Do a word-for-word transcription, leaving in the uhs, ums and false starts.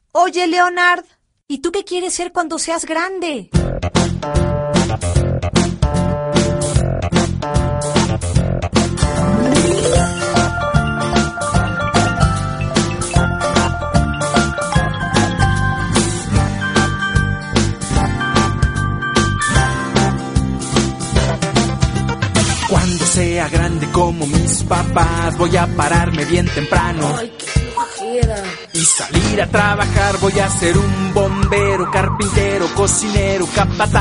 Oye, Leonard, ¿y tú qué quieres ser cuando seas grande? Cuando sea grande como mis papás, voy a pararme bien temprano. Ay, qué flojera. Y salir a trabajar, voy a ser un bombero, carpintero, cocinero, capataz.